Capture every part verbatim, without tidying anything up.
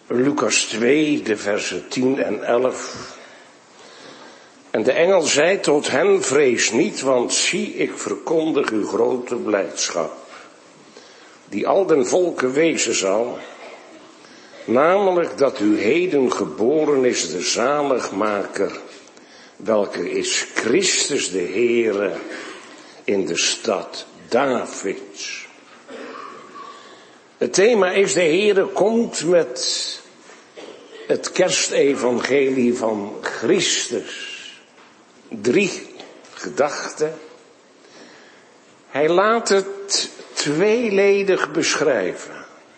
Lucas twee, de versen tien en elf. En de engel zei tot hen, vrees niet, want zie, ik verkondig u grote blijdschap, die al den volken wezen zal, namelijk dat u heden geboren is de zaligmaker, welke is Christus de Heere in de stad Davids. Het thema is, de Heere komt met het kerstevangelie van Christus. Drie gedachten. Hij laat het tweeledig beschrijven.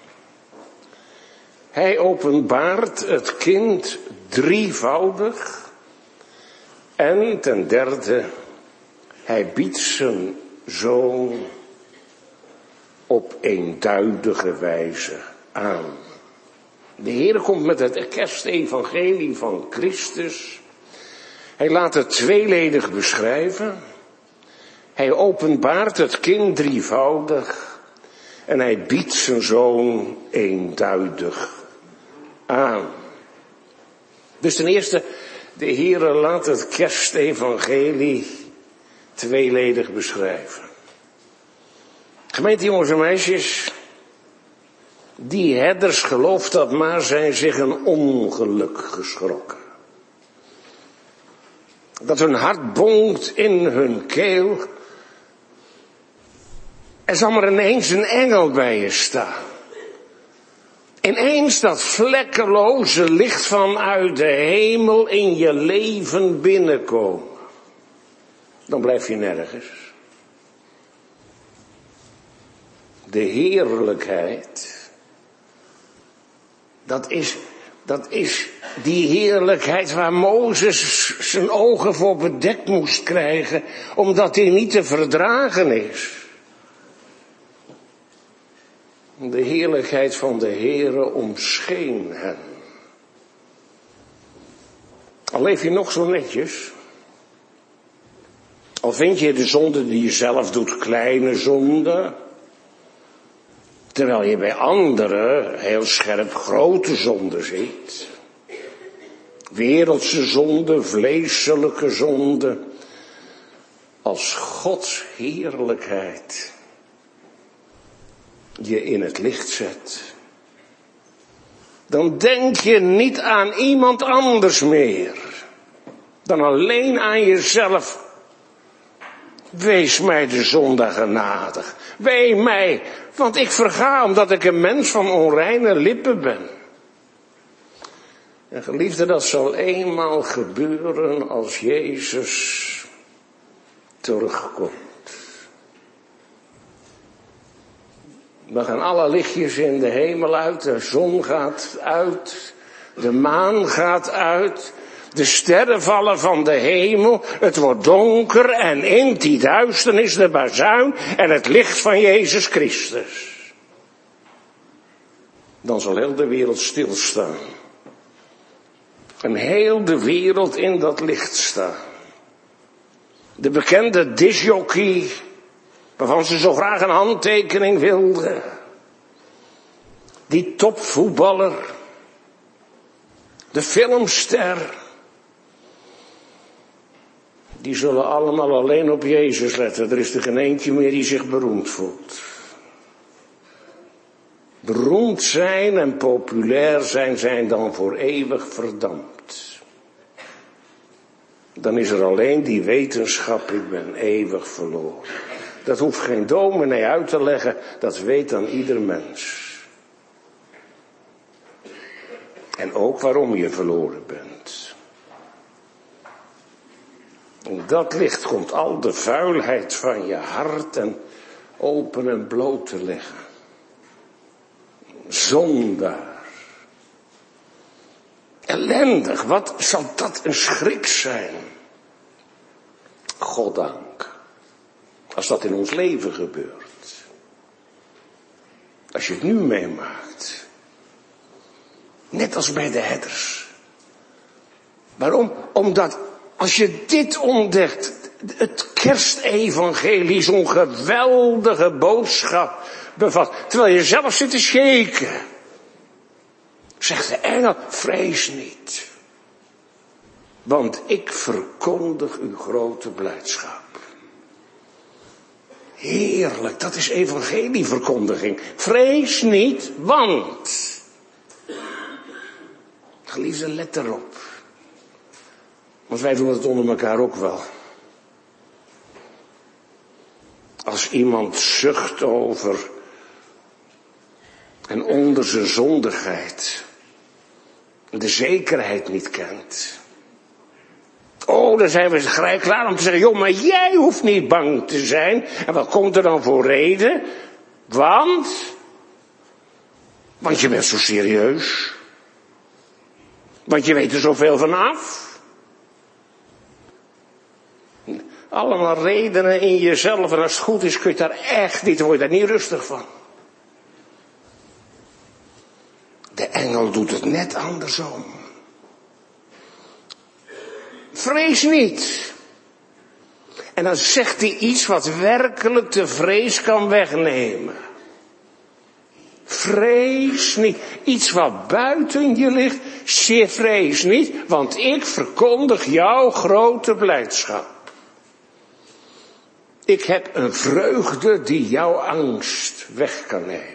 Hij openbaart het kind drievoudig. En ten derde, hij biedt zijn zoon op eenduidige wijze aan. De Heer komt met het kerstevangelie van Christus. Hij laat het tweeledig beschrijven. Hij openbaart het kind drievoudig. En hij biedt zijn zoon eenduidig aan. Dus ten eerste, de Heer laat het kerstevangelie tweeledig beschrijven. Gemeente jongens en meisjes, die herders, geloof dat maar, zijn zich een ongeluk geschrokken. Dat hun hart bonkt in hun keel. Er zal maar ineens een engel bij je staan. Ineens dat vlekkeloze licht vanuit de hemel in je leven binnenkomen. Dan blijf je nergens. De heerlijkheid, dat is, dat is die heerlijkheid waar Mozes zijn ogen voor bedekt moest krijgen, omdat hij niet te verdragen is. De heerlijkheid van de Heere omscheen hen. Al leef je nog zo netjes, al vind je de zonde die je zelf doet kleine zonde, terwijl je bij anderen heel scherp grote zonde ziet. Wereldse zonde, vleeselijke zonde. Als Gods heerlijkheid je in het licht zet, dan denk je niet aan iemand anders meer dan alleen aan jezelf. Wees mij de zondaar genadig. Wee mij, want ik verga omdat ik een mens van onreine lippen ben. En geliefde, dat zal eenmaal gebeuren als Jezus terugkomt. Dan gaan alle lichtjes in de hemel uit, de zon gaat uit, de maan gaat uit, de sterren vallen van de hemel, het wordt donker en in die duisternis de bazuin en het licht van Jezus Christus. Dan zal heel de wereld stilstaan. En heel de wereld in dat licht staan. De bekende discjockey, waarvan ze zo graag een handtekening wilden. Die topvoetballer. De filmster. Die zullen allemaal alleen op Jezus letten. Er is er geen eentje meer die zich beroemd voelt. Beroemd zijn en populair zijn, zijn dan voor eeuwig verdampt. Dan is er alleen die wetenschap, ik ben eeuwig verloren. Dat hoeft geen dominee uit te leggen, dat weet dan ieder mens. En ook waarom je verloren bent. In dat licht komt al de vuilheid van je hart en open en bloot te leggen. Zondaar. Ellendig, wat zal dat een schrik zijn. Goddank. Als dat in ons leven gebeurt. Als je het nu meemaakt. Net als bij de herders. Waarom? Omdat als je dit ontdekt, het kerstevangelie zo'n geweldige boodschap bevat, terwijl je zelf zit te shaken. Zegt de engel, vrees niet. Want ik verkondig uw grote blijdschap. Heerlijk, dat is evangelieverkondiging. Vrees niet, want. Geliefde, let erop. Want wij doen het onder elkaar ook wel. Als iemand zucht over en onder zijn zondigheid de zekerheid niet kent. Oh, dan zijn we gelijk klaar om te zeggen, joh, maar jij hoeft niet bang te zijn. En wat komt er dan voor reden? Want, want je bent zo serieus. Want je weet er zoveel van af. Allemaal redenen in jezelf, en als het goed is kun je daar echt niet, dan word je daar niet rustig van. De engel doet het net andersom. Vrees niet. En dan zegt hij iets wat werkelijk de vrees kan wegnemen. Vrees niet. Iets wat buiten je ligt, zeer vrees niet, want ik verkondig jouw grote blijdschap. Ik heb een vreugde die jouw angst weg kan nemen.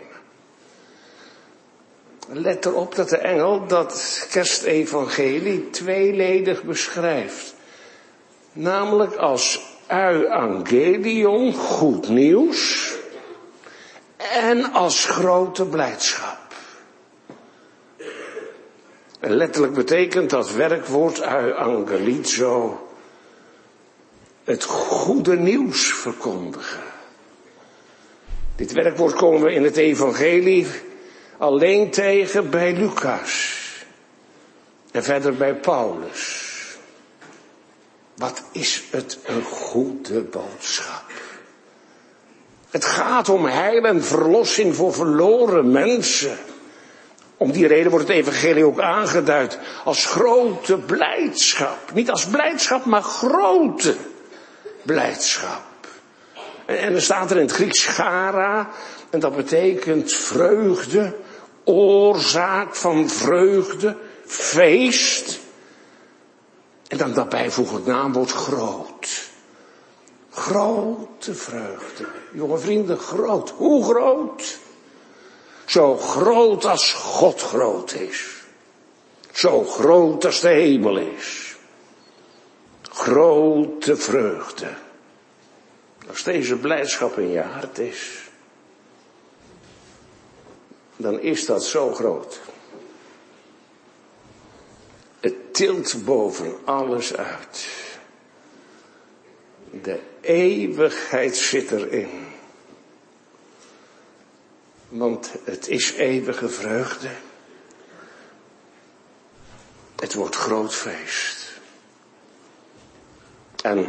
Let erop dat de engel dat kerstevangelie tweeledig beschrijft. Namelijk als euangelion, goed nieuws, en als grote blijdschap. En letterlijk betekent dat werkwoord euangelizo het goede nieuws verkondigen. Dit werkwoord komen we in het evangelie alleen tegen bij Lucas. En verder bij Paulus. Wat is het een goede boodschap. Het gaat om heil en verlossing voor verloren mensen. Om die reden wordt het evangelie ook aangeduid als grote blijdschap. Niet als blijdschap, maar grote blijdschap. En er staat er in het Grieks chara, en dat betekent vreugde, oorzaak van vreugde, feest. En dan daarbij voegt het naamwoord groot. Grote vreugde. Jonge vrienden, groot. Hoe groot? Zo groot als God groot is. Zo groot als de hemel is. Grote vreugde. Als deze blijdschap in je hart is, dan is dat zo groot. Het tilt boven alles uit. De eeuwigheid zit erin. Want het is eeuwige vreugde. Het wordt groot feest. En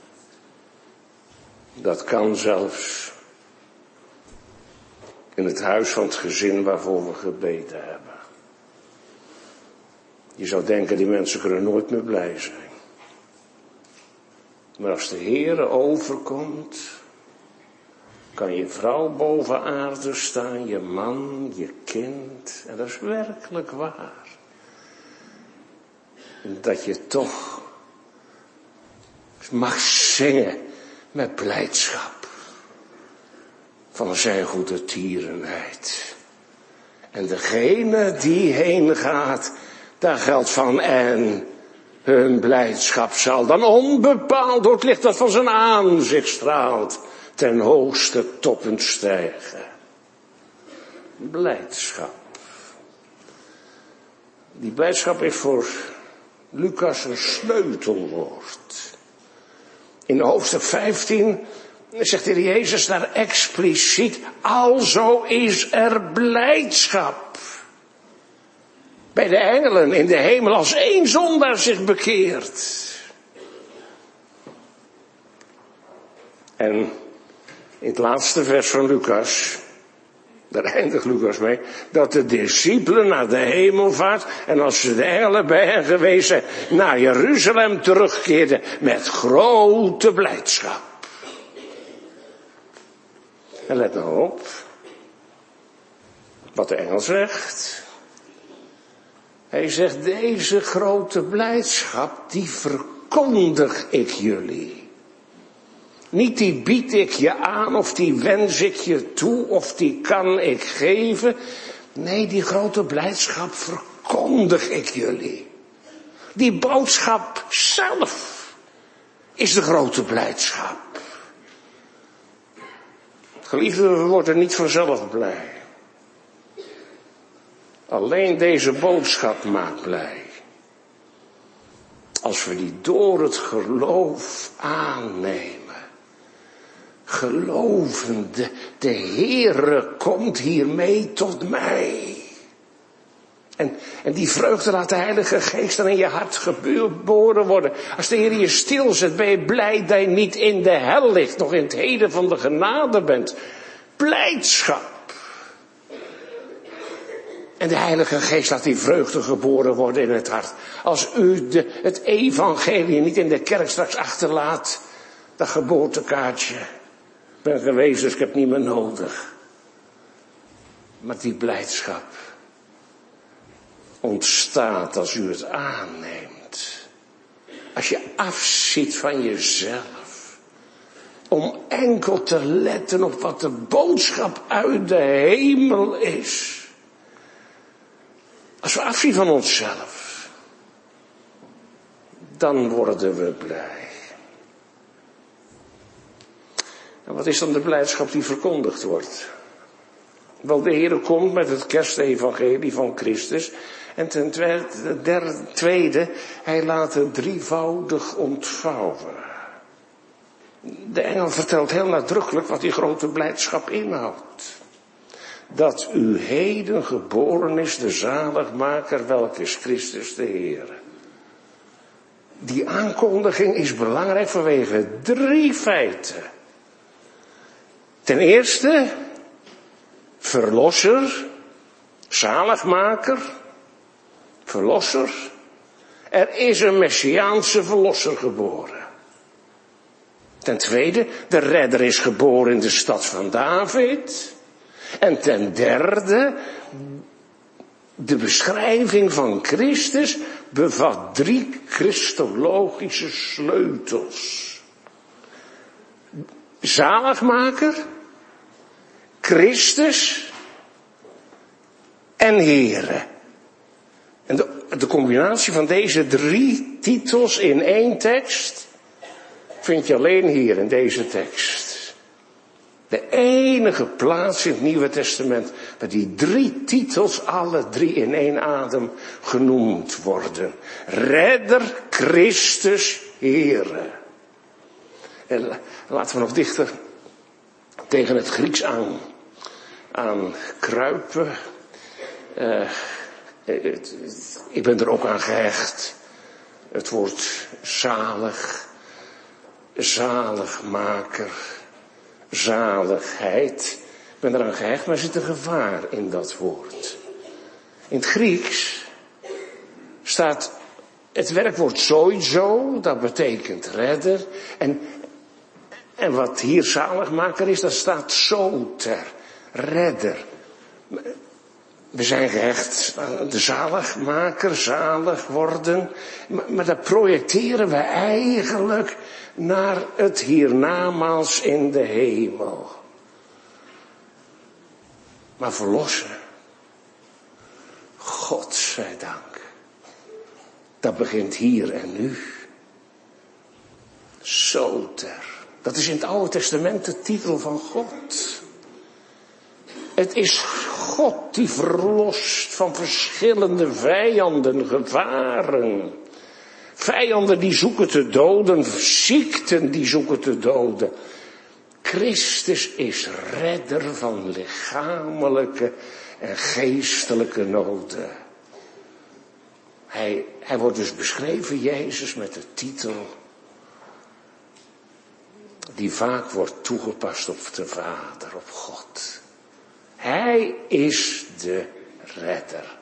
dat kan zelfs in het huis van het gezin waarvoor we gebeden hebben. Je zou denken, die mensen kunnen nooit meer blij zijn. Maar als de Heere overkomt, kan je vrouw boven aarde staan, je man, je kind. En dat is werkelijk waar. Dat je toch mag zingen met blijdschap van zijn goede tierenheid. En degene die heen gaat, daar geldt van en hun blijdschap zal dan onbepaald door het licht dat van zijn aanzicht straalt ten hoogste toppen stijgen. Blijdschap. Die blijdschap is voor Lucas een sleutelwoord. In hoofdstuk vijftien zegt de Heer Jezus daar expliciet, alzo is er blijdschap. Bij de engelen in de hemel als één zondaar zich bekeert. En in het laatste vers van Lucas, daar eindigt Lucas mee, dat de discipelen naar de hemel vaart en als ze de engelen bij hen geweest zijn, naar Jeruzalem terugkeerden met grote blijdschap. En let nou op wat de engel zegt. Hij zegt, deze grote blijdschap, die verkondig ik jullie. Niet die bied ik je aan, of die wens ik je toe, of die kan ik geven. Nee, die grote blijdschap verkondig ik jullie. Die boodschap zelf is de grote blijdschap. Geliefden, we worden niet vanzelf blij. Alleen deze boodschap maakt blij. Als we die door het geloof aannemen. Gelovende, de Heere komt hiermee tot mij. En, en die vreugde laat de Heilige Geest dan in je hart geboren worden. Als de Heer je stilzet, ben je blij dat je niet in de hel ligt, nog in het heden van de genade bent. Blijdschap. En de Heilige Geest laat die vreugde geboren worden in het hart. Als u de, het evangelie niet in de kerk straks achterlaat, dat geboortekaartje. Ik ben geweest, dus ik heb het niet meer nodig. Maar die blijdschap ontstaat als u het aanneemt. Als je afziet van jezelf. Om enkel te letten op wat de boodschap uit de hemel is. Als we afzien van onszelf. Dan worden we blij. En wat is dan de blijdschap die verkondigd wordt? Wel, de Heer komt met het kerstevangelie van Christus. En ten tweede, hij laat het drievoudig ontvouwen. De engel vertelt heel nadrukkelijk wat die grote blijdschap inhoudt. Dat u heden geboren is, de zaligmaker, welke is Christus de Heer. Die aankondiging is belangrijk vanwege drie feiten. Ten eerste, verlosser, zaligmaker, verlosser. Er is een messiaanse verlosser geboren. Ten tweede, de redder is geboren in de stad van David. En ten derde, de beschrijving van Christus bevat drie christologische sleutels. Zaligmaker, Christus en Heere. En de, de combinatie van deze drie titels in één tekst vind je alleen hier in deze tekst. De enige plaats in het Nieuwe Testament waar die drie titels alle drie in één adem genoemd worden. Redder, Christus, Heere. En laten we nog dichter tegen het Grieks aan, aan kruipen. Uh, het, het, ik ben er ook aan gehecht. Het woord zalig, zaligmaker, zaligheid. Ik ben eraan gehecht, maar er zit een gevaar in dat woord. In het Grieks staat het werkwoord soizo, dat betekent redder. En, en wat hier zaligmaker is, dat staat soter, redder. We zijn gehecht aan de zaligmaker, zalig worden. Maar, maar dat projecteren we eigenlijk naar het hiernamaals in de hemel. Maar verlossen, God zij dank, dat begint hier en nu. Soter, dat is in het Oude Testament de titel van God. Het is God die verlost van verschillende vijanden, gevaren. Vijanden die zoeken te doden, ziekten die zoeken te doden. Christus is redder van lichamelijke en geestelijke noden. Hij, hij wordt dus beschreven, Jezus, met de titel die vaak wordt toegepast op de Vader, op God. Hij is de redder.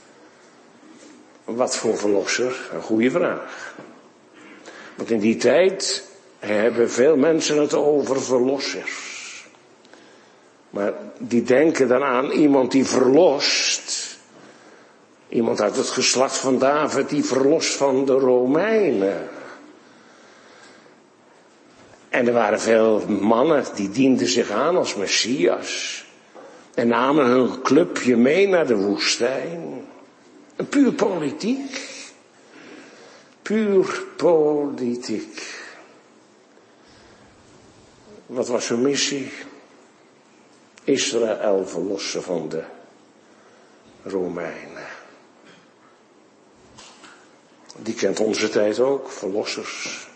Wat voor verlosser? Een goede vraag. Want in die tijd hebben veel mensen het over verlossers. Maar die denken dan aan iemand die verlost. Iemand uit het geslacht van David die verlost van de Romeinen. En er waren veel mannen die dienden zich aan als Messias. En namen hun clubje mee naar de woestijn. Een puur politiek. Puur politiek. Wat was hun missie? Israël verlossen van de Romeinen. Die kent onze tijd ook, verlossers.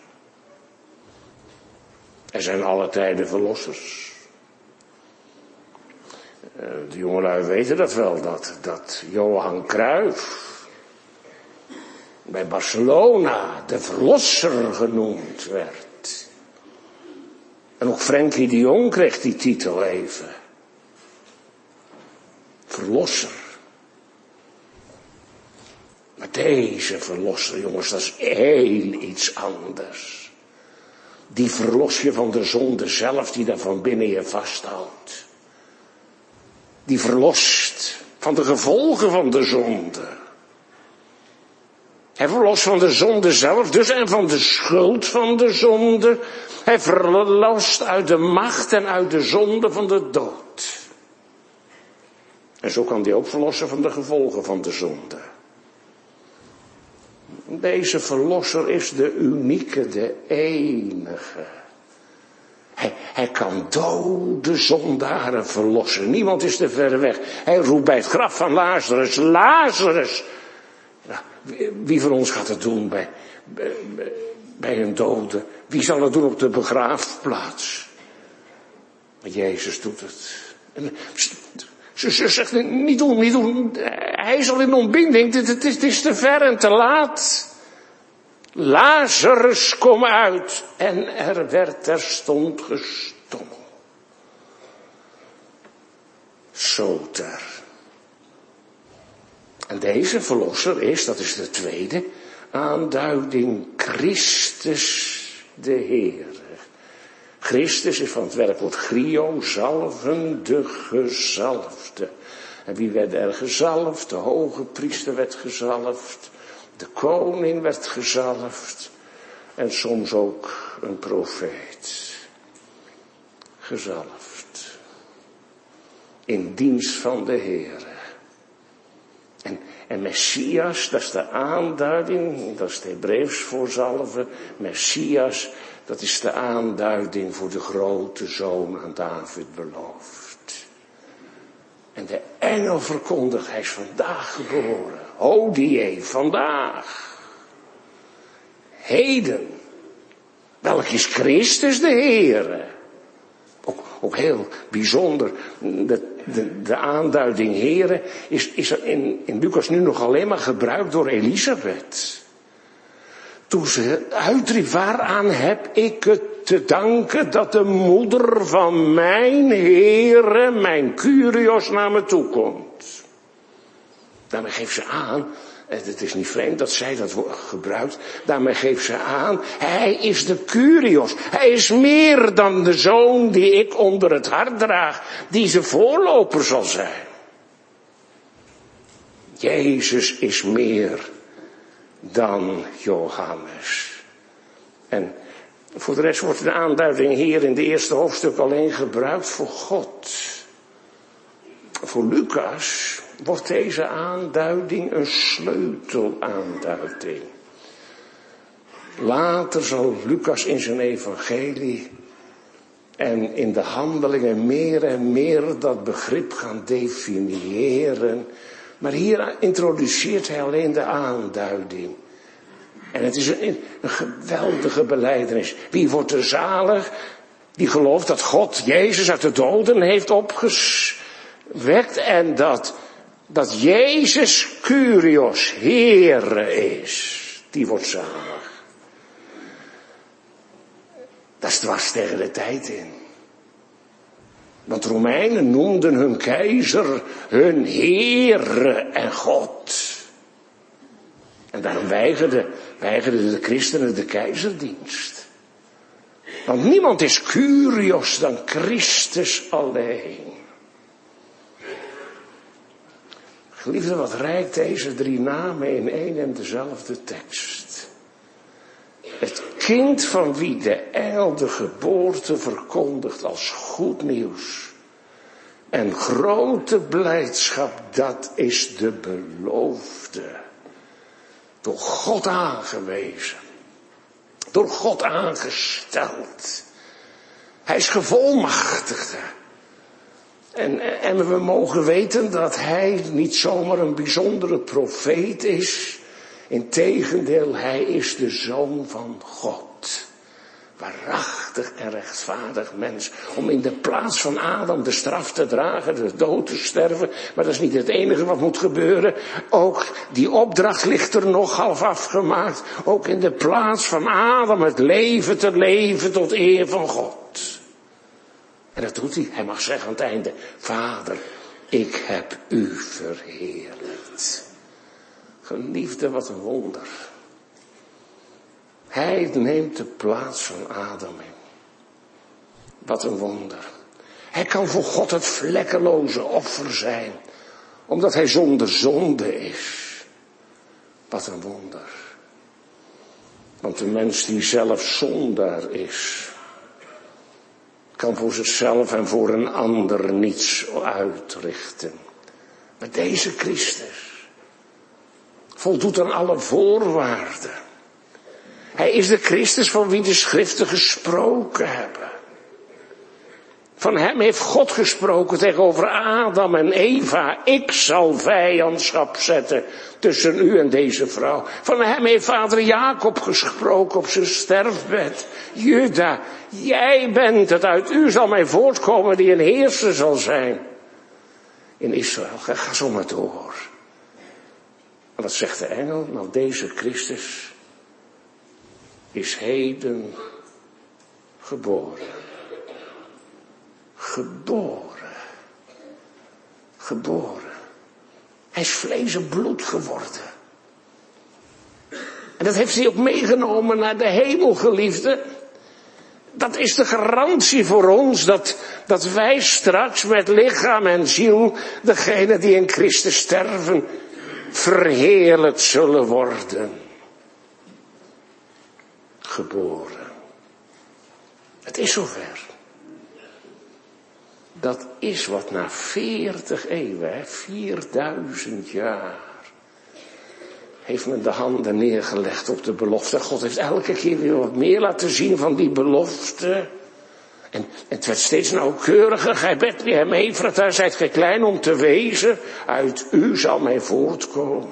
Er zijn alle tijden verlossers. De jongelui weten dat wel, dat, dat Johan Cruijff bij Barcelona de verlosser genoemd werd. En ook Frenkie de Jong kreeg die titel even. Verlosser. Maar deze verlosser, jongens, dat is heel iets anders. Die verlos je van de zonde zelf die daar van binnen je vasthoudt. Die verlost van de gevolgen van de zonde. Hij verlost van de zonde zelf dus en van de schuld van de zonde. Hij verlost uit de macht en uit de zonde van de dood. En zo kan hij ook verlossen van de gevolgen van de zonde. Deze verlosser is de unieke, de enige. Hij, hij kan dode zondaren verlossen. Niemand is te ver weg. Hij roept bij het graf van Lazarus, Lazarus. Nou, wie van ons gaat het doen bij, bij, bij een dode? Wie zal het doen op de begraafplaats? Maar Jezus doet het. En ze, ze zegt, niet doen, niet doen. Hij is al in ontbinding. Het, het, is, het is te ver en te laat. Lazarus, kom uit. En er werd terstond gestommeld. Soter. En deze verlosser is, dat is de tweede aanduiding, Christus de Heer. Christus is van het werkwoord chrio, zalven, de gezalfde. En wie werd er gezalfd? De hoge priester werd gezalfd. De koning werd gezalfd. En soms ook een profeet. Gezalfd. In dienst van de Heer. En, en Messias, dat is de aanduiding, dat is het Hebreeuws voor zalven. Messias, dat is de aanduiding voor de grote zoon aan David beloofd. En de engel verkondigt, hij is vandaag geboren. Hodie, vandaag. Heden. Welk is Christus de Heere? Ook, ook heel bijzonder, de, de, de aanduiding Heere is, is er in, in Lucas nu nog alleen maar gebruikt door Elisabeth. Toen ze uitriep, waaraan heb ik het te danken dat de moeder van mijn Heere, mijn Kyrios, naar me toe komt. Daarmee geeft ze aan, het is niet vreemd dat zij dat gebruikt, daarmee geeft ze aan, hij is de Kyrios. Hij is meer dan de zoon die ik onder het hart draag, die zijn voorloper zal zijn. Jezus is meer dan Johannes. En voor de rest wordt de aanduiding hier in de eerste hoofdstuk alleen gebruikt voor God. Voor Lucas wordt deze aanduiding een sleutelaanduiding. Later zal Lucas in zijn evangelie en in de handelingen meer en meer dat begrip gaan definiëren. Maar hier introduceert hij alleen de aanduiding. En het is een, een geweldige belijdenis. Wie wordt er zalig? Die gelooft dat God Jezus uit de doden heeft opgewekt. En dat, dat Jezus Kyrios, Heere is. Die wordt zalig. Dat is dwars tegen de tijd in. Want Romeinen noemden hun keizer hun Heere en God. En daarom weigerden, weigerden de christenen de keizerdienst. Want niemand is Kyrios dan Christus alleen. Geliefde, wat rijkt deze drie namen in één en dezelfde tekst. Het kind van wie de engel de geboorte verkondigt als goed nieuws. En grote blijdschap, dat is de belofte. Door God aangewezen. Door God aangesteld. Hij is gevolmachtigde. En, en we mogen weten dat hij niet zomaar een bijzondere profeet is. Integendeel, hij is de Zoon van God. Waarachtig en rechtvaardig mens. Om in de plaats van Adam de straf te dragen, de dood te sterven. Maar dat is niet het enige wat moet gebeuren. Ook die opdracht ligt er nog half afgemaakt. Ook in de plaats van Adam het leven te leven tot eer van God. En dat doet hij. Hij mag zeggen aan het einde: Vader, ik heb u verheerlijkt. Geliefde, wat een wonder. Hij neemt de plaats van Adam in. Wat een wonder. Hij kan voor God het vlekkeloze offer zijn. Omdat hij zonder zonde is. Wat een wonder. Want de mens die zelf zondaar is, kan voor zichzelf en voor een ander niets uitrichten. Maar deze Christus voldoet aan alle voorwaarden. Hij is de Christus van wie de schriften gesproken hebben. Van hem heeft God gesproken tegenover Adam en Eva. Ik zal vijandschap zetten tussen u en deze vrouw. Van hem heeft vader Jacob gesproken op zijn sterfbed. Juda, jij bent het, uit u zal mij voortkomen die een heerser zal zijn. In Israël, ga, ga zo maar door. En wat zegt de engel? Nou, deze Christus is heden geboren. Geboren. Geboren. Hij is vlees en bloed geworden. En dat heeft hij ook meegenomen naar de hemel, geliefde. Dat is de garantie voor ons dat, dat wij straks met lichaam en ziel, degene die in Christus sterven, verheerlijkt zullen worden. Geboren. Het is zover. Dat is wat na veertig eeuwen, vierduizend jaar, heeft men de handen neergelegd op de belofte. God heeft elke keer weer wat meer laten zien van die belofte. En het werd steeds nauwkeuriger. Gij Bethlehem Efrata, zijt gij klein om te wezen. Uit u zal mij voortkomen.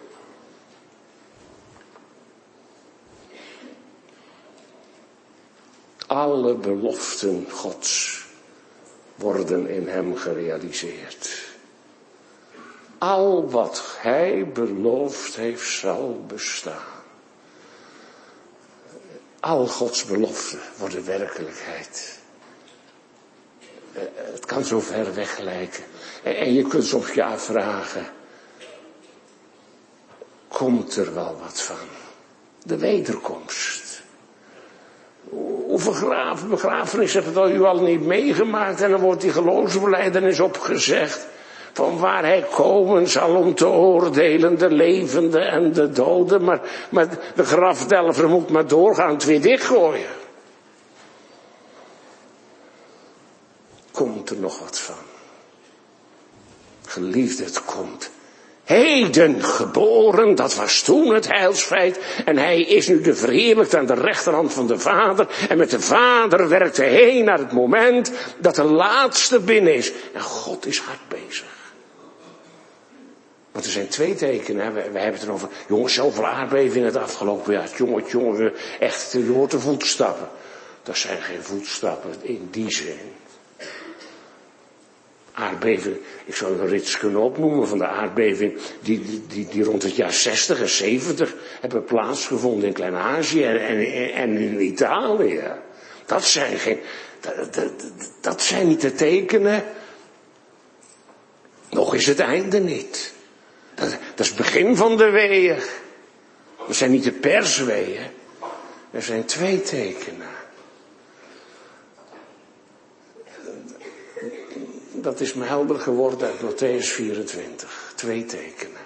Alle beloften Gods worden in hem gerealiseerd. Al wat hij beloofd heeft zal bestaan. Al Gods beloften worden werkelijkheid. Het kan zo ver weg lijken. En je kunt soms je afvragen, komt er wel wat van? De wederkomst. Hoeveel begrafenissen hebben u al niet meegemaakt? En dan wordt die geloofsbelijdenis opgezegd. Van waar hij komen zal om te oordelen, de levenden en de doden. Maar, maar de grafdelver moet maar doorgaan, het weer dichtgooien. Komt er nog wat van? Geliefde, het komt. Heden geboren, dat was toen het heilsfeit. En hij is nu de verheerlijkte aan de rechterhand van de Vader. En met de Vader werkt hij heen naar het moment dat de laatste binnen is. En God is hard bezig. Want er zijn twee tekenen. Hè. We, we hebben het erover. Jongens, zoveel aardbevingen in het afgelopen jaar. Jongen, jongen, echt, je hoort de voetstappen. Dat zijn geen voetstappen in die zin. Aardbeving, ik zou een rits kunnen opnoemen van de aardbeving die, die, die, die rond het jaar zestig en zeventig hebben plaatsgevonden in Klein-Azië en, en, en in Italië. Dat zijn geen, dat, dat, dat zijn niet de tekenen. Nog is het einde niet. Dat, dat is het begin van de weeën. Dat zijn niet de persweeën. Er zijn twee tekenen. Dat is me helder geworden uit Mattheüs vierentwintig. Twee tekenen.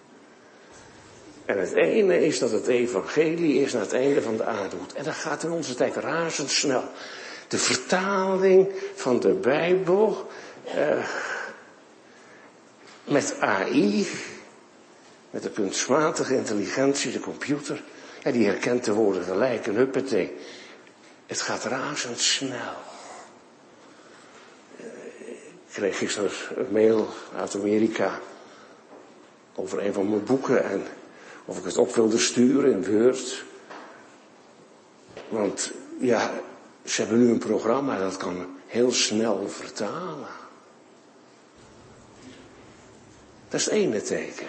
En het ene is dat het evangelie is naar het einde van de aardhoed. En dat gaat in onze tijd razendsnel. De vertaling van de Bijbel uh, met A I, met de kunstmatige intelligentie, de computer, ja, die herkent de woorden gelijk en huppatee. Het gaat razendsnel. Uh, ik kreeg gisteren een mail uit Amerika over een van mijn boeken en of ik het op wilde sturen in Word. Want ja, ze hebben nu een programma dat kan heel snel vertalen. Dat is het ene teken.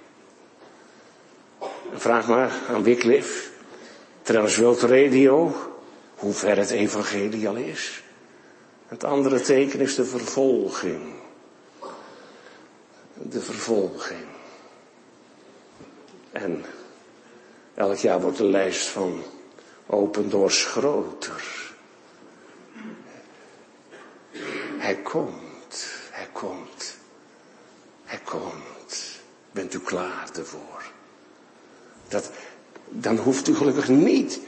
Vraag maar aan Wycliffe, Transworld Radio, hoe ver het evangelie al is. Het andere teken is de vervolging. De vervolging. En elk jaar wordt de lijst van Open Doors groter. Hij komt, hij komt, hij komt. Bent u klaar ervoor? Dat, dan hoeft u gelukkig niet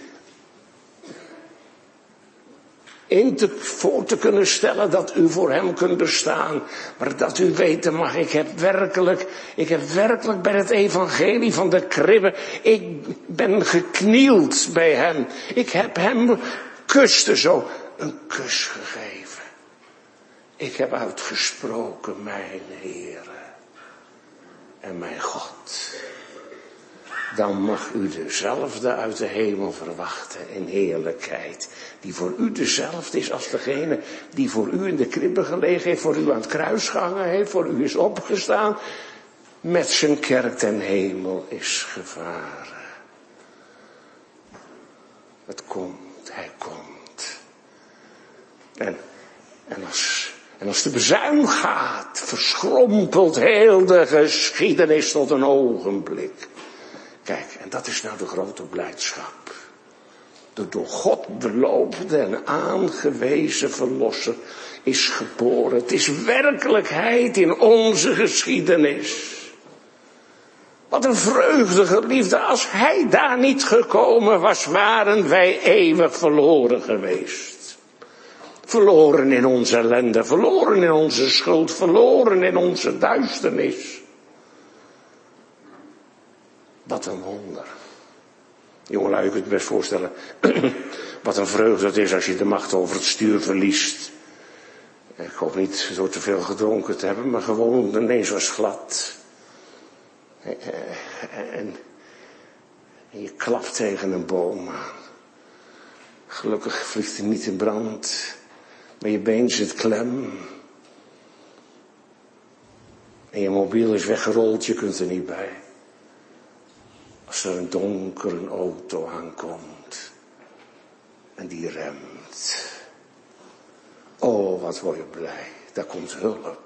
in te, voor te kunnen stellen dat u voor hem kunt bestaan. Maar dat u weten mag, ik heb werkelijk, ik heb werkelijk bij het evangelie van de kribbe, ik ben geknield bij hem. Ik heb hem kuste zo, een kus gegeven. Ik heb uitgesproken, mijn Heere en mijn God. Dan mag u dezelfde uit de hemel verwachten in heerlijkheid. Die voor u dezelfde is als degene die voor u in de kribbe gelegen heeft, voor u aan het kruis gehangen heeft, voor u is opgestaan, met zijn kerk ten hemel is gevaren. Het komt, hij komt. En, en als... En als de bezuin gaat, verschrompelt heel de geschiedenis tot een ogenblik. Kijk, en dat is nou de grote blijdschap. De door God beloofde en aangewezen verlosser is geboren. Het is werkelijkheid in onze geschiedenis. Wat een vreugde, geliefde, als hij daar niet gekomen was, waren wij eeuwig verloren geweest. Verloren in onze ellende, verloren in onze schuld, verloren in onze duisternis. Wat een wonder. Jongelui, je kunt je best voorstellen, wat een vreugde het is als je de macht over het stuur verliest. Ik hoop niet door te veel gedronken te hebben, maar gewoon ineens was glad. En, en je klapt tegen een boom aan. Gelukkig vliegt hij niet in brand. Maar je been zit klem. En je mobiel is weggerold, je kunt er niet bij. Als er een donkere auto aankomt. En die remt. Oh, wat word je blij. Daar komt hulp.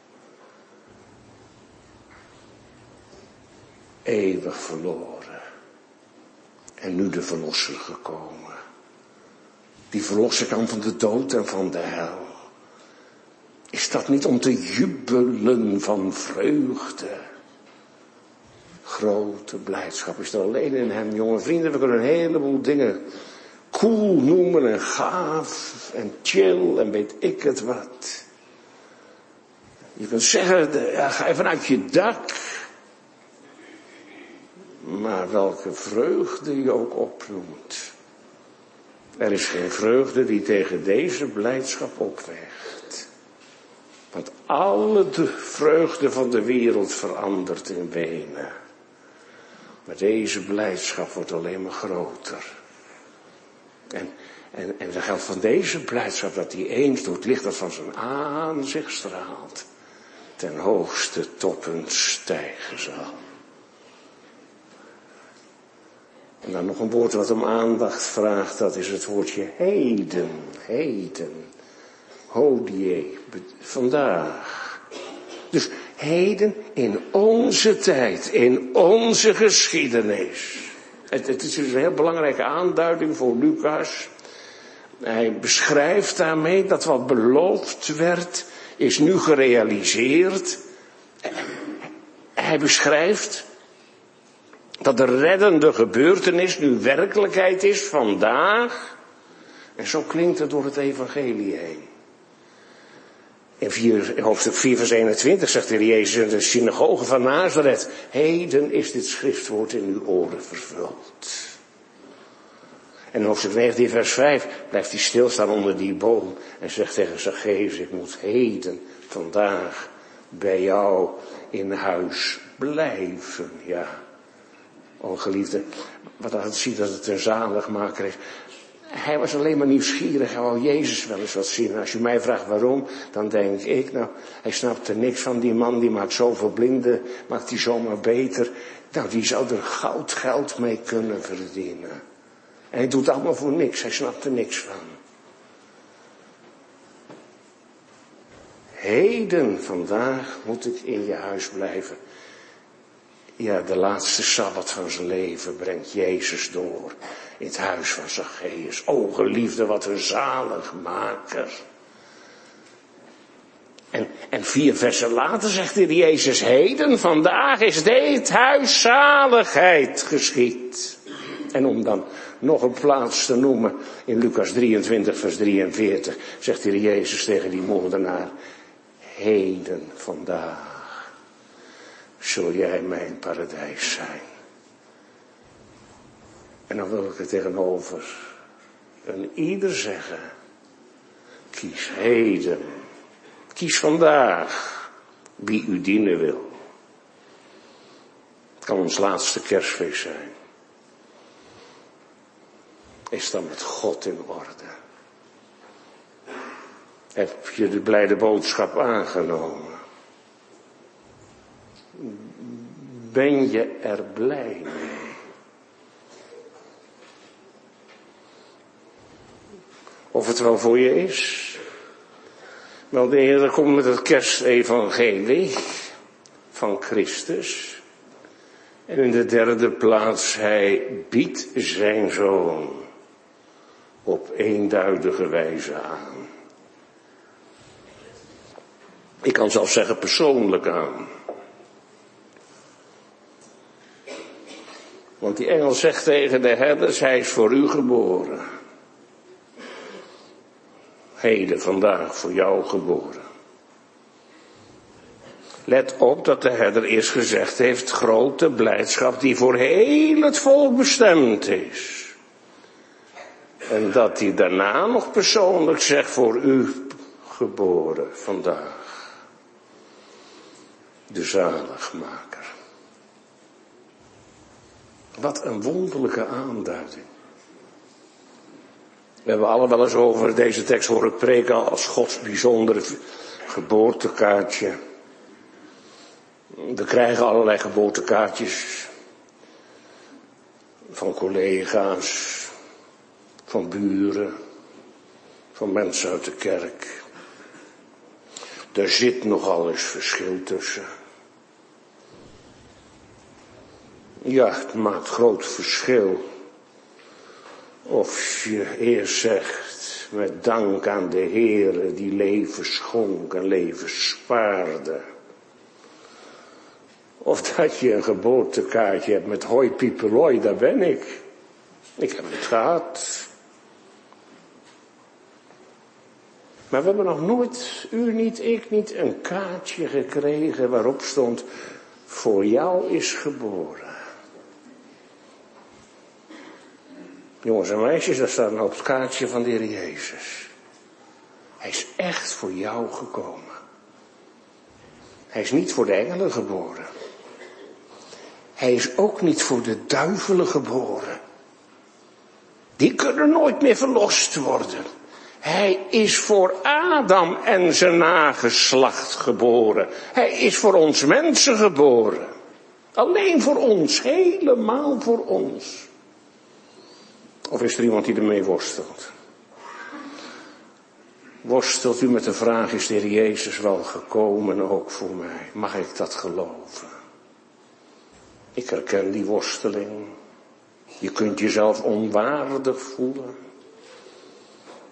Eeuwig verloren. En nu de verlosser gekomen. Die verlosser kan van de dood en van de hel. Is dat niet om te jubelen van vreugde? Grote blijdschap is er alleen in hem, jonge vrienden. We kunnen een heleboel dingen cool noemen en gaaf en chill en weet ik het wat. Je kunt zeggen, ja, ga even uit je dak. Maar welke vreugde je ook opnoemt. Er is geen vreugde die tegen deze blijdschap opweegt. Want alle de vreugde van de wereld verandert in wenen. Maar deze blijdschap wordt alleen maar groter. En, en, en er geldt van deze blijdschap dat die eens door het licht dat van zijn aanzicht straalt, ten hoogste toppen stijgen zal. En dan nog een woord wat om aandacht vraagt, dat is het woordje heden, heden, hodie, vandaag. Dus heden in onze tijd, in onze geschiedenis. Het, het is dus een heel belangrijke aanduiding voor Lucas. Hij beschrijft daarmee dat wat beloofd werd, is nu gerealiseerd. hij beschrijft dat de reddende gebeurtenis nu werkelijkheid is vandaag. En zo klinkt het door het evangelie heen. In, vier, in hoofdstuk vier vers eenentwintig zegt de Heer Jezus in de synagoge van Nazareth: heden is dit schriftwoord in uw oren vervuld. En in hoofdstuk negentien vers vijf blijft hij stilstaan onder die boom en zegt tegen Zacchaeus: ik moet heden, vandaag, bij jou in huis blijven. Ja, o geliefde, wat laat het zien dat het een zaligmaker is. Hij was alleen maar nieuwsgierig, hij wou Jezus wel eens wat zien. En als je mij vraagt waarom, dan denk ik, nou, hij snapt er niks van. Die man die maakt zoveel blinden, maakt die zomaar beter. Nou, die zou er goud geld mee kunnen verdienen. En hij doet allemaal voor niks, hij snapt er niks van. Heden, vandaag moet ik in je huis blijven. Ja, de laatste sabbat van zijn leven brengt Jezus door in het huis van Zacchaeus. O geliefde, wat een zaligmaker. En, en vier versen later zegt de Heer Jezus: heden, vandaag is dit huis zaligheid geschied. En om dan nog een plaats te noemen, in Lucas drieëntwintig vers drieënveertig, zegt de Heer Jezus tegen die moordenaar: heden, vandaag zul jij mijn paradijs zijn. En dan wil ik er tegenover een ieder zeggen: kies heden, kies vandaag wie u dienen wil. Het kan ons laatste kerstfeest zijn. Is dan met God in orde? Heb je de blijde boodschap aangenomen? Ben je er blij mee? Of het wel voor je is? Wel, de Heer komt met het kerstevangelie van Christus. En in de derde plaats, hij biedt zijn zoon op eenduidige wijze aan. Ik kan zelfs zeggen persoonlijk aan. Want die engel zegt tegen de herders: hij is voor u geboren. Heden, vandaag, voor jou geboren. Let op dat de herder eerst gezegd heeft: grote blijdschap die voor heel het volk bestemd is. En dat hij daarna nog persoonlijk zegt: voor u geboren vandaag. De zaligmaker. Wat een wonderlijke aanduiding. We hebben alle wel eens over deze tekst horen preken als Gods bijzondere geboortekaartje. We krijgen allerlei geboortekaartjes van collega's, van buren, van mensen uit de kerk. Daar zit nogal eens verschil tussen. Ja, het maakt groot verschil of je eerst zegt: met dank aan de Heere die leven schonk en leven spaarde. Of dat je een geboortekaartje hebt met hoi piepeloi, daar ben ik. Ik heb het gehad. Maar we hebben nog nooit, u niet, ik niet, een kaartje gekregen waarop stond: voor jou is geboren. Jongens en meisjes, daar staat nou op het kaartje van de Heer Jezus. Hij is echt voor jou gekomen. Hij is niet voor de engelen geboren. Hij is ook niet voor de duivelen geboren. Die kunnen nooit meer verlost worden. Hij is voor Adam en zijn nageslacht geboren. Hij is voor ons mensen geboren. Alleen voor ons, helemaal voor ons. Of is er iemand die ermee worstelt? Worstelt u met de vraag: is de Heer Jezus wel gekomen ook voor mij? Mag ik dat geloven? Ik herken die worsteling. Je kunt jezelf onwaardig voelen.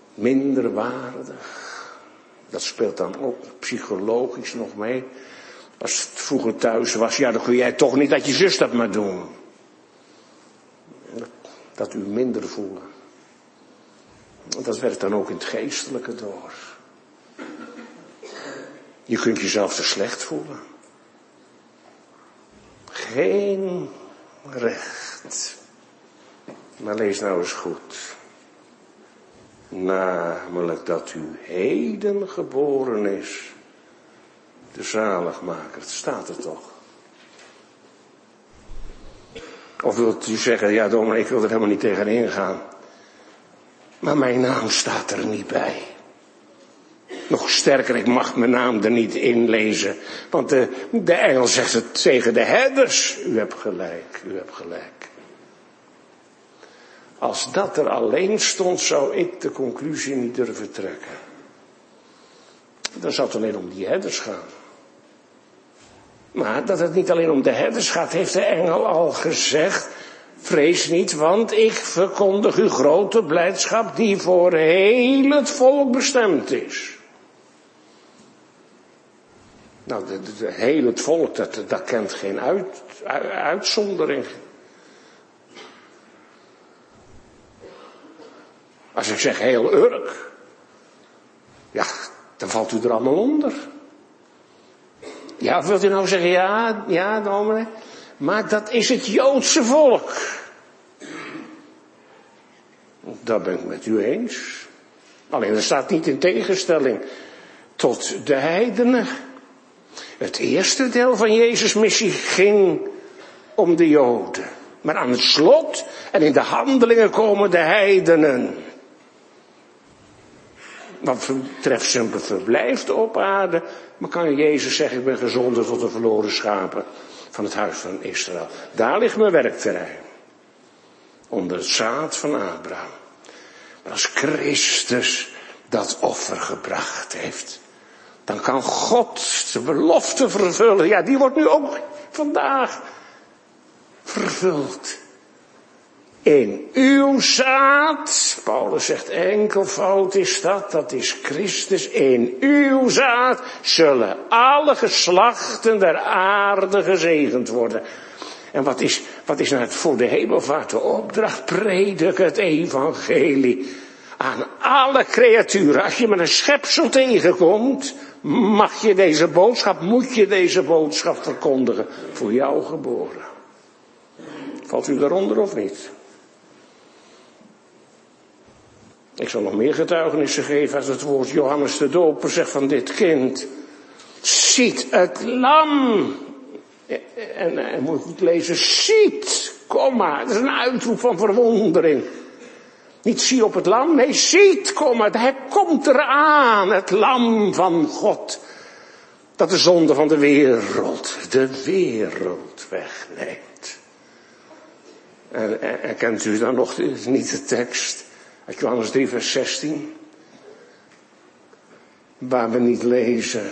Minderwaardig. Dat speelt dan ook psychologisch nog mee. Als het vroeger thuis was, ja, dan kun jij toch niet dat je zus dat maar doen. Dat u minder voelen. Dat werkt dan ook in het geestelijke door. Je kunt jezelf te slecht voelen. Geen recht. Maar lees nou eens goed. Namelijk dat u heden geboren is. De zaligmaker. Het staat er toch. Of wilt u zeggen, ja dominee, ik wil er helemaal niet tegenin gaan. Maar mijn naam staat er niet bij. Nog sterker, ik mag mijn naam er niet in lezen. Want de, de engel zegt het tegen de herders. U hebt gelijk, u hebt gelijk. Als dat er alleen stond, zou ik de conclusie niet durven trekken. Dan zou het alleen om die herders gaan. Maar dat het niet alleen om de herders gaat, heeft de engel al gezegd. Vrees niet, want ik verkondig u grote blijdschap die voor heel het volk bestemd is. Nou, de, de, de, heel het volk, dat, dat kent geen uit, uit, uitzondering. Als ik zeg heel Urk, ja, dan valt u er allemaal onder. Ja, of wilt u nou zeggen, ja, ja, dominee, maar dat is het Joodse volk. Dat ben ik met u eens. Alleen dat staat niet in tegenstelling tot de heidenen. Het eerste deel van Jezus' missie ging om de Joden. Maar aan het slot en in de handelingen komen de heidenen. Wat betreft zijn verblijf op aarde, maar kan Jezus zeggen, ik ben gezonden tot de verloren schapen van het huis van Israël. Daar ligt mijn werkterrein. Onder het zaad van Abraham. Maar als Christus dat offer gebracht heeft, dan kan God de belofte vervullen. Ja, die wordt nu ook vandaag vervuld. In uw zaad, Paulus zegt enkelvoud is dat, dat is Christus. In uw zaad zullen alle geslachten der aarde gezegend worden. En wat is, wat is nou het voor de hemelvaart de opdracht? Predik het evangelie aan alle creaturen. Als je met een schepsel tegenkomt, mag je deze boodschap, moet je deze boodschap verkondigen. Voor jou geboren. Valt u daaronder of niet? Ik zal nog meer getuigenissen geven als het woord Johannes de Doper zegt van dit kind. Ziet het lam. En hij moet goed lezen. Ziet, komma. Dat is een uitroep van verwondering. Niet zie op het lam, nee ziet, komma. Hij komt eraan, het lam van God. Dat de zonde van de wereld, de wereld wegneemt. En, en, en kent u dan nog niet de tekst? Uit Johannes drie vers zestien. Waar we niet lezen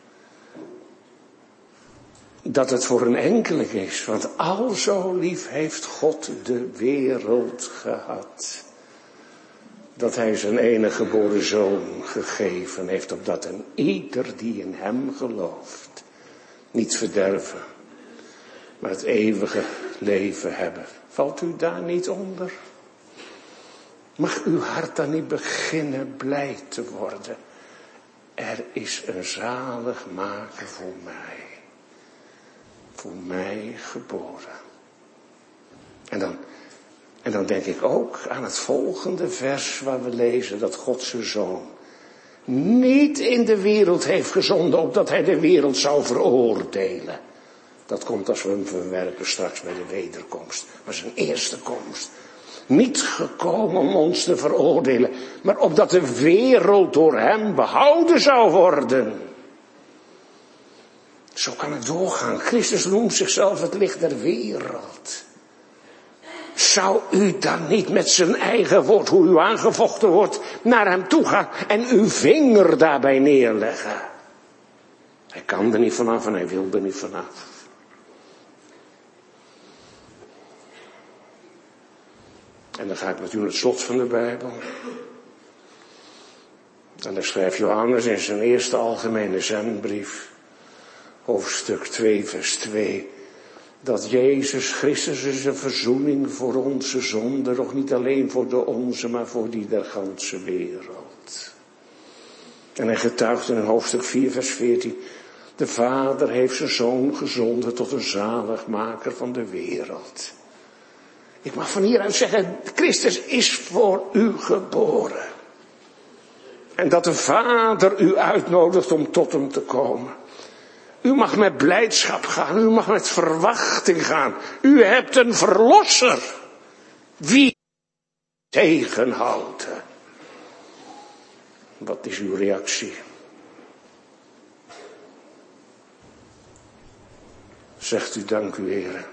dat het voor een enkeling is. Want al zo lief heeft God de wereld gehad. Dat hij zijn enige geboren zoon gegeven heeft. Opdat een ieder die in hem gelooft niet verderven. Maar het eeuwige leven hebben. Valt u daar niet onder? Mag uw hart dan niet beginnen blij te worden? Er is een zaligmaker voor mij. Voor mij geboren. En dan, en dan denk ik ook aan het volgende vers waar we lezen dat God zijn zoon niet in de wereld heeft gezonden opdat hij de wereld zou veroordelen. Dat komt als we hem verwerken straks bij de wederkomst. Maar zijn eerste komst. Niet gekomen om ons te veroordelen, maar opdat de wereld door hem behouden zou worden. Zo kan het doorgaan. Christus noemt zichzelf het licht der wereld. Zou u dan niet met zijn eigen woord, hoe u aangevochten wordt, naar hem toe gaan en uw vinger daarbij neerleggen? Hij kan er niet vanaf en hij wil er niet vanaf. En dan ga ik met u naar het slot van de Bijbel. En dan schrijft Johannes in zijn eerste algemene zendbrief hoofdstuk twee, vers twee. Dat Jezus Christus is een verzoening voor onze zonde, nog niet alleen voor de onze, maar voor die der ganse wereld. En hij getuigt in hoofdstuk vier, vers veertien. De Vader heeft zijn Zoon gezonden tot een zaligmaker van de wereld. Ik mag van hieruit zeggen, Christus is voor u geboren. En dat de Vader u uitnodigt om tot hem te komen. U mag met blijdschap gaan, u mag met verwachting gaan. U hebt een verlosser. Wie tegenhouden? Wat is uw reactie? Zegt u dank u, Heere,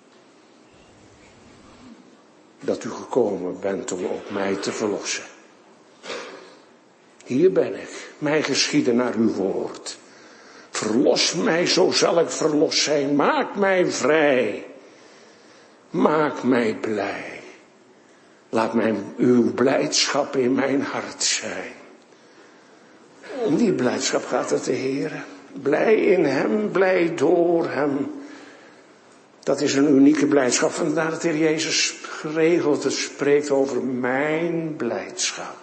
dat u gekomen bent om ook mij te verlossen. Hier ben ik, mij geschieden naar uw woord. Verlos mij, zo zal ik verlost zijn. Maak mij vrij. Maak mij blij. Laat mij uw blijdschap in mijn hart zijn. Om die blijdschap gaat het de Heer. Blij in hem, blij door hem. Dat is een unieke blijdschap. Vandaar dat de Heer Jezus geregeld het spreekt over mijn blijdschap.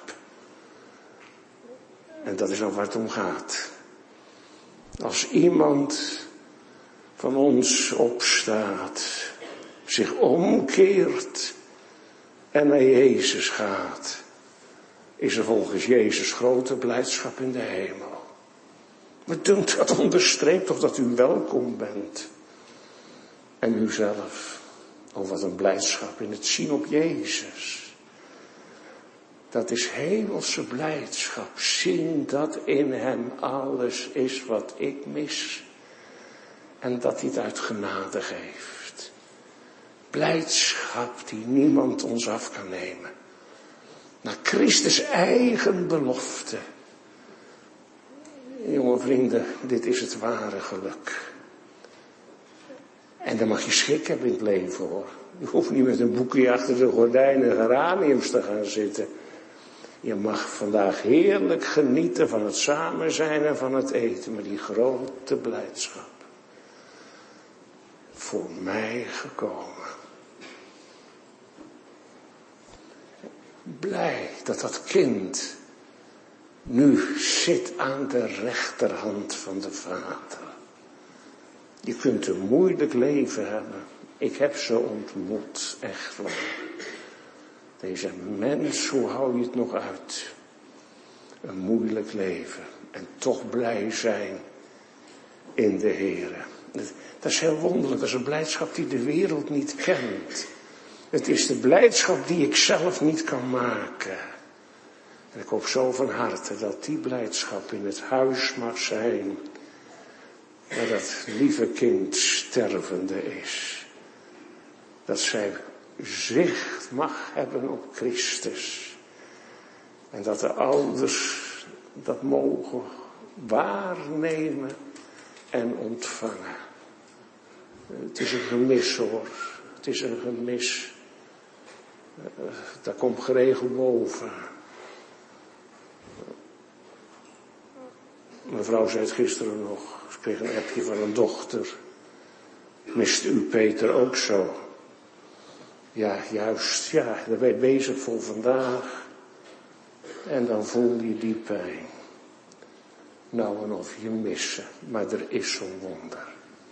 En dat is dan waar het om gaat. Als iemand van ons opstaat, zich omkeert en naar Jezus gaat, is er volgens Jezus grote blijdschap in de hemel. Maar dunkt dat onderstreept toch dat u welkom bent. En u zelf. Oh, wat een blijdschap in het zien op Jezus. Dat is hemelse blijdschap. Zien dat in hem alles is wat ik mis. En dat hij het uit genade geeft. Blijdschap die niemand ons af kan nemen. Naar Christus eigen belofte. Jonge vrienden, dit is het ware geluk. En daar mag je schik hebben in het leven hoor. Je hoeft niet met een boekje achter de gordijnen geraniums te gaan zitten. Je mag vandaag heerlijk genieten van het samen zijn en van het eten. Met die grote blijdschap. Voor mij gekomen. Blij dat dat kind nu zit aan de rechterhand van de Vader. Je kunt een moeilijk leven hebben. Ik heb ze ontmoet, echt waar. Deze mens, hoe hou je het nog uit? Een moeilijk leven. En toch blij zijn in de Heere. Dat is heel wonderlijk. Dat is een blijdschap die de wereld niet kent. Het is de blijdschap die ik zelf niet kan maken. En ik hoop zo van harte dat die blijdschap in het huis mag zijn. Dat dat lieve kind stervende is. Dat zij zicht mag hebben op Christus. En dat de ouders dat mogen waarnemen en ontvangen. Het is een gemis hoor. Het is een gemis. Dat komt geregeld boven. Mevrouw zei het gisteren nog. Ze kreeg een appje van een dochter. Mist u Peter ook zo? Ja, juist. Ja, daar ben je bezig voor vandaag. En dan voel je die pijn. Nou en of je missen. Maar er is zo'n wonder.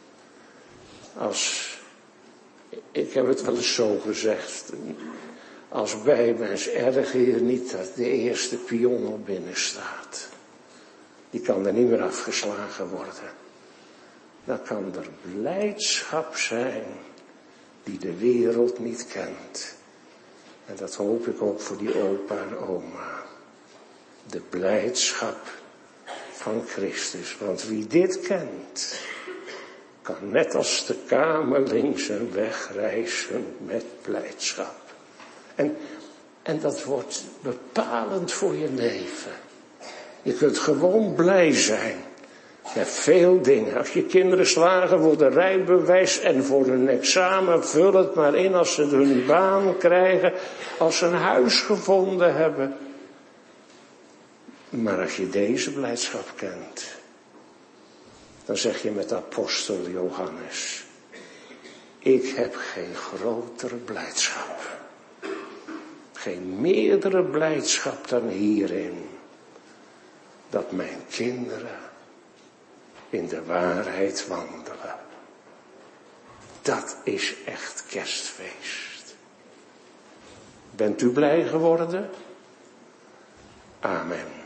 Als, ik heb het wel eens zo gezegd. Als bijmens erg hier niet dat de eerste pion al binnen staat. Die kan er niet meer afgeslagen worden. Dan kan er blijdschap zijn die de wereld niet kent. En dat hoop ik ook voor die opa en oma. De blijdschap van Christus. Want wie dit kent, kan net als de kamerling zijn weg reizen met blijdschap. En, en dat wordt bepalend voor je leven. Je kunt gewoon blij zijn met veel dingen. Als je kinderen slagen voor de rijbewijs en voor een examen, vul het maar in als ze hun baan krijgen, als ze een huis gevonden hebben. Maar als je deze blijdschap kent, Dan zeg je met apostel Johannes, ik heb geen grotere blijdschap. Geen meerdere blijdschap dan hierin. Dat mijn kinderen in de waarheid wandelen. Dat is echt kerstfeest. Bent u blij geworden? Amen.